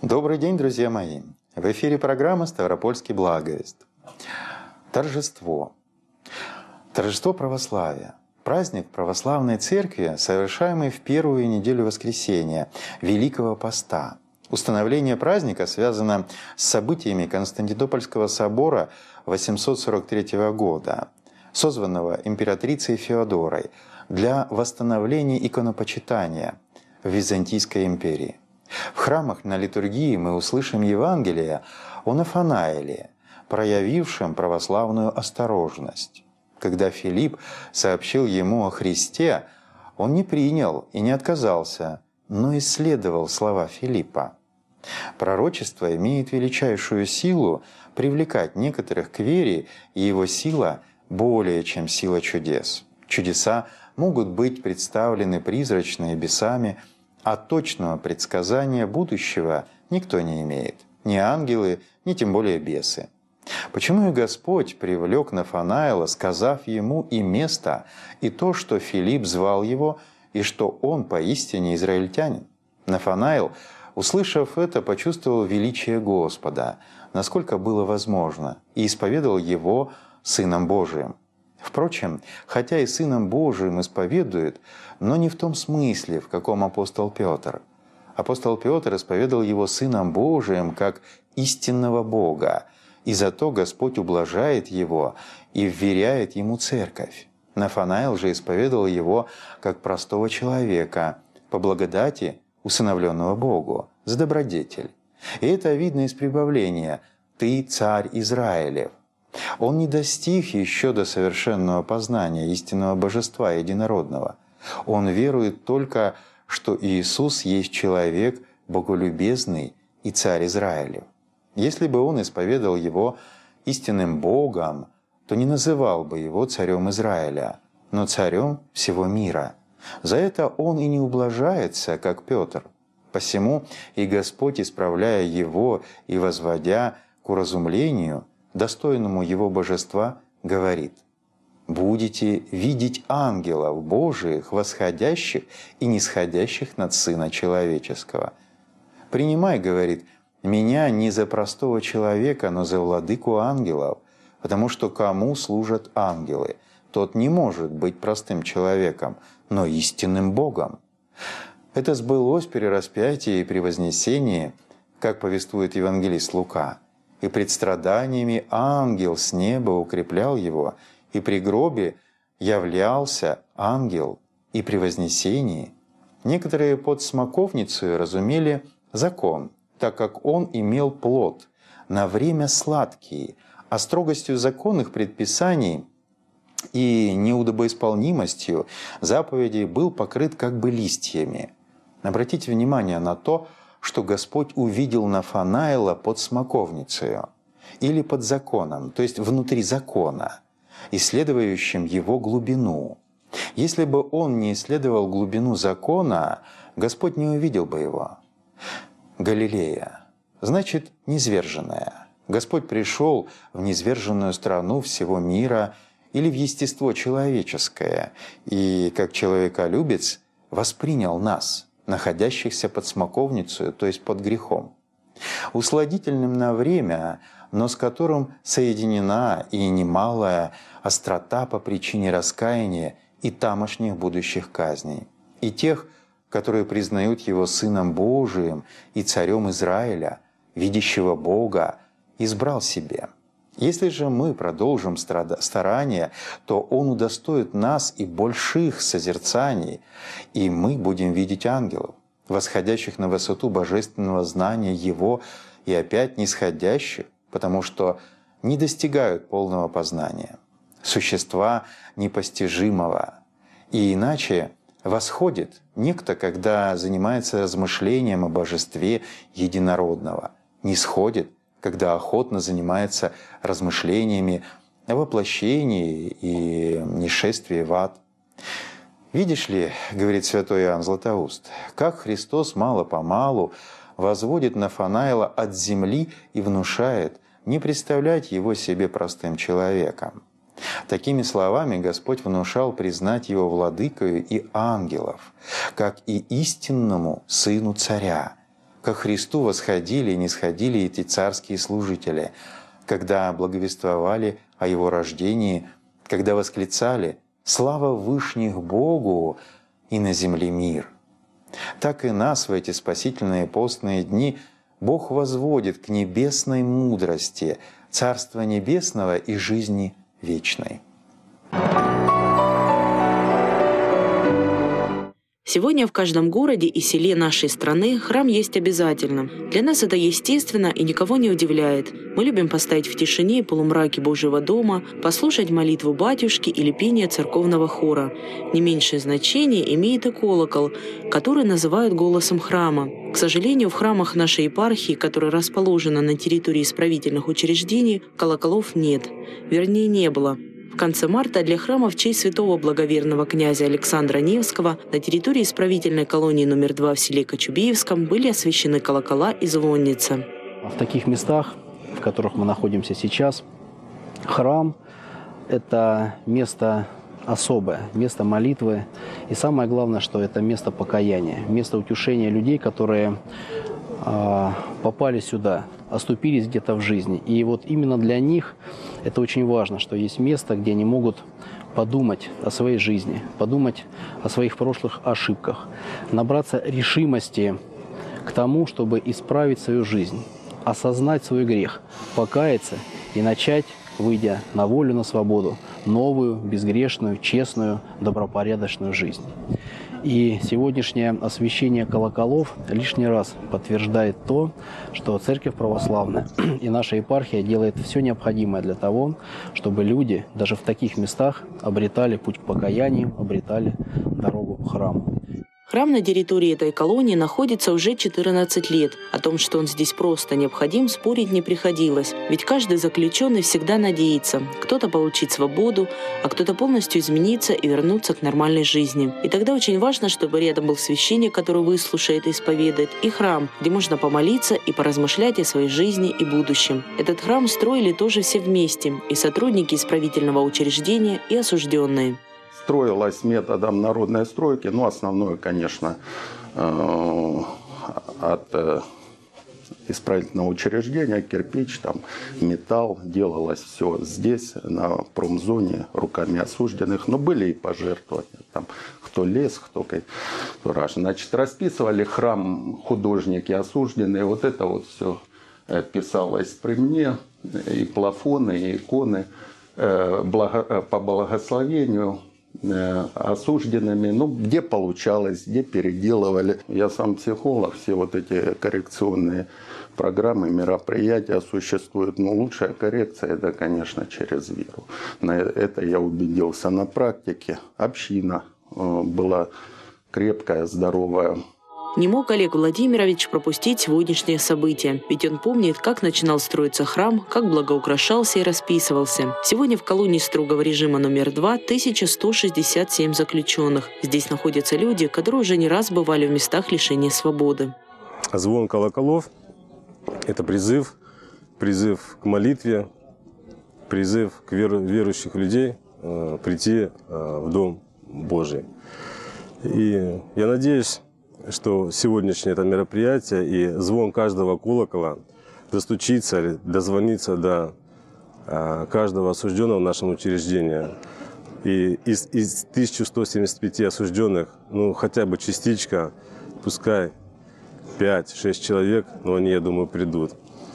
Добрый день, друзья мои! В эфире программа «Ставропольский благовест». Торжество. Торжество православия. Праздник православной церкви, совершаемый в первую неделю воскресения, Великого Поста. Установление праздника связано с событиями Константинопольского собора 843 года, созванного императрицей Феодорой для восстановления иконопочитания в Византийской империи. В храмах на литургии мы услышим Евангелие о Нафанаиле, проявившем православную осторожность. Когда Филипп сообщил ему о Христе, он не принял и не отказался, но исследовал слова Филиппа. Пророчество имеет величайшую силу привлекать некоторых к вере, и его сила более, чем сила чудес. Чудеса могут быть представлены призрачно и бесами, а точного предсказания будущего никто не имеет. Ни ангелы, ни тем более бесы. Почему и Господь привлек Нафанаила, сказав ему и место, и то, что Филипп звал его, и что он поистине израильтянин? Нафанаил, услышав это, почувствовал величие Господа, насколько было возможно, и исповедал его Сыном Божиим. Впрочем, хотя и Сыном Божиим исповедует, но не в том смысле, в каком апостол Петр. Апостол Петр исповедал его Сыном Божиим как истинного Бога, и зато Господь ублажает его и вверяет ему церковь. Нафанаил же исповедал его как простого человека, по благодати усыновленного Богу, за добродетель. И это видно из прибавления «Ты царь Израилев». Он не достиг еще до совершенного познания истинного божества единородного. Он верует только, что Иисус есть человек боголюбезный и царь Израилев. Если бы он исповедал его истинным Богом, то не называл бы его царем Израиля, но царем всего мира. За это он и не ублажается, как Петр. Посему и Господь, исправляя его и возводя к уразумлению, достойному его божества, говорит: «Будете видеть ангелов Божиих, восходящих и нисходящих над Сына Человеческого». «Принимай, — говорит, — меня не за простого человека, но за владыку ангелов, потому что кому служат ангелы, тот не может быть простым человеком, но истинным Богом». Это сбылось при распятии и при вознесении, как повествует евангелист Лука. «И пред страданиями ангел с неба укреплял его, и при гробе являлся ангел, и при вознесении». Некоторые под смоковницей разумели закон, так как он имел плод, на время сладкий, а строгостью законных предписаний и неудобоисполнимостью заповедей был покрыт как бы листьями. Обратите внимание на то, что Господь увидел Нафанаила под смоковницею или под законом, то есть внутри закона, исследующим его глубину. Если бы он не исследовал глубину закона, Господь не увидел бы его. Галилея, значит, низверженная. Господь пришел в низверженную страну всего мира или в естество человеческое, и, как человеколюбец, воспринял нас, находящихся под смоковницей, то есть под грехом. Усладительным на время, но с которым соединена и немалая острота по причине раскаяния и тамошних будущих казней, и тех, которые признают Его Сыном Божиим и Царем Израиля, видящего Бога, избрал себе. Если же мы продолжим старания, то Он удостоит нас и больших созерцаний, и мы будем видеть ангелов, восходящих на высоту божественного знания Его, и опять нисходящих, потому что не достигают полного познания, существа непостижимого. И иначе восходит некто, когда занимается размышлением о божестве единородного, нисходит, когда охотно занимается размышлениями о воплощении и нишествии в ад. «Видишь ли, — говорит святой Иоанн Златоуст, — как Христос мало-помалу возводит Нафанаила от земли и внушает не представлять его себе простым человеком». Такими словами Господь внушал признать его владыкою и ангелов, как и истинному сыну царя, ко Христу восходили и нисходили эти царские служители, когда благовествовали о Его рождении, когда восклицали «Слава Вышних Богу и на земле мир». Так и нас в эти спасительные постные дни Бог возводит к небесной мудрости, Царства Небесного и жизни вечной. Сегодня в каждом городе и селе нашей страны храм есть обязательно. Для нас это естественно и никого не удивляет. Мы любим постоять в тишине и полумраке Божьего дома, послушать молитву батюшки или пение церковного хора. Не меньшее значение имеет и колокол, который называют голосом храма. К сожалению, в храмах нашей епархии, которая расположена на территории исправительных учреждений, колоколов нет. Вернее, не было. В конце марта для храма в честь святого благоверного князя Александра Невского на территории исправительной колонии номер 2 в селе Кочубеевском были освящены колокола и звонница. В таких местах, в которых мы находимся сейчас, храм – это место особое, место молитвы. И самое главное, что это место покаяния, место утешения людей, которые попали сюда, оступились где-то в жизни. И вот именно для них это очень важно, что есть место, где они могут подумать о своей жизни, подумать о своих прошлых ошибках, набраться решимости к тому, чтобы исправить свою жизнь, осознать свой грех, покаяться и начать, выйдя на волю, на свободу, новую, безгрешную, честную, добропорядочную жизнь. И сегодняшнее освящение колоколов лишний раз подтверждает то, что Церковь Православная и наша епархия делает все необходимое для того, чтобы люди даже в таких местах обретали путь к покаянию, обретали дорогу к храму. Храм на территории этой колонии находится уже 14 лет. О том, что он здесь просто необходим, спорить не приходилось. Ведь каждый заключенный всегда надеется. Кто-то получить свободу, а кто-то полностью измениться и вернуться к нормальной жизни. И тогда очень важно, чтобы рядом был священник, который выслушает и исповедает, и храм, где можно помолиться и поразмышлять о своей жизни и будущем. Этот храм строили тоже все вместе. И сотрудники исправительного учреждения, и осужденные. Строилась методом народной стройки, ну, основное, конечно, от исправительного учреждения, кирпич, там, металл, делалось все здесь, на промзоне, руками осужденных, но были и пожертвования, там, кто лес, кто раз. Значит, расписывали храм художники осужденные, вот это вот все писалось при мне, и плафоны, и иконы, по благословению осужденными, ну, где получалось, где переделывали. Я сам психолог, все вот эти коррекционные программы, мероприятия существуют, но лучшая коррекция – это, конечно, через веру. На это я убедился на практике. Община была крепкая, здоровая. Не мог Олег Владимирович пропустить сегодняшнее событие, ведь он помнит, как начинал строиться храм, как благоукрашался и расписывался. Сегодня в колонии строгого режима номер 2 1167 заключенных. Здесь находятся люди, которые уже не раз бывали в местах лишения свободы. Звон колоколов – это призыв к молитве, призыв к верующих людей прийти в Дом Божий. И я надеюсь, что сегодняшнее это мероприятие и звон каждого колокола достучится или дозвонится до каждого осужденного в нашем учреждении. И из 1175 осужденных, ну, хотя бы частичка, пускай 5-6 человек, но они, я думаю, придут.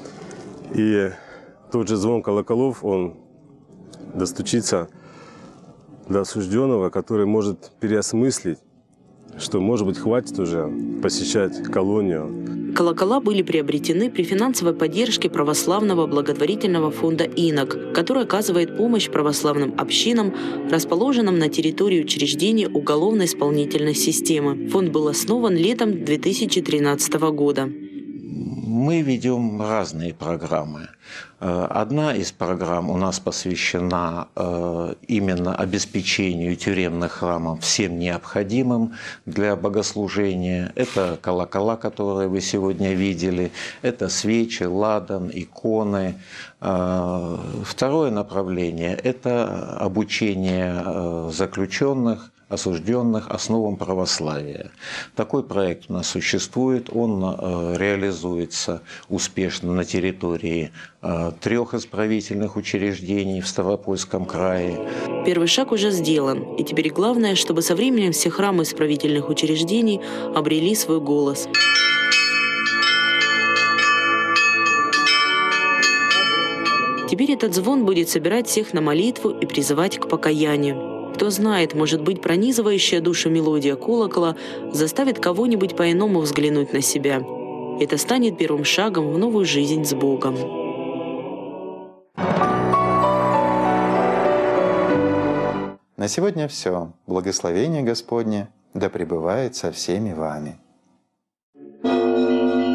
И тот же звон колоколов, он достучится до осужденного, который может переосмыслить, что, может быть, хватит уже посещать колонию. Колокола были приобретены при финансовой поддержке православного благотворительного фонда «Инок», который оказывает помощь православным общинам, расположенным на территории учреждений уголовно-исполнительной системы. Фонд был основан летом 2013 года. Мы ведем разные программы. Одна из программ у нас посвящена именно обеспечению тюремных храмов всем необходимым для богослужения. Это колокола, которые вы сегодня видели, это свечи, ладан, иконы. Второе направление – это обучение заключенных осужденных основам православия. Такой проект у нас существует, он реализуется успешно на территории 3 исправительных учреждений в Ставропольском крае. Первый шаг уже сделан, и теперь главное, чтобы со временем все храмы исправительных учреждений обрели свой голос. Теперь этот звон будет собирать всех на молитву и призывать к покаянию. Кто знает, может быть, пронизывающая душу мелодия колокола заставит кого-нибудь по-иному взглянуть на себя. Это станет первым шагом в новую жизнь с Богом. На сегодня все. Благословение Господне да пребывает со всеми вами.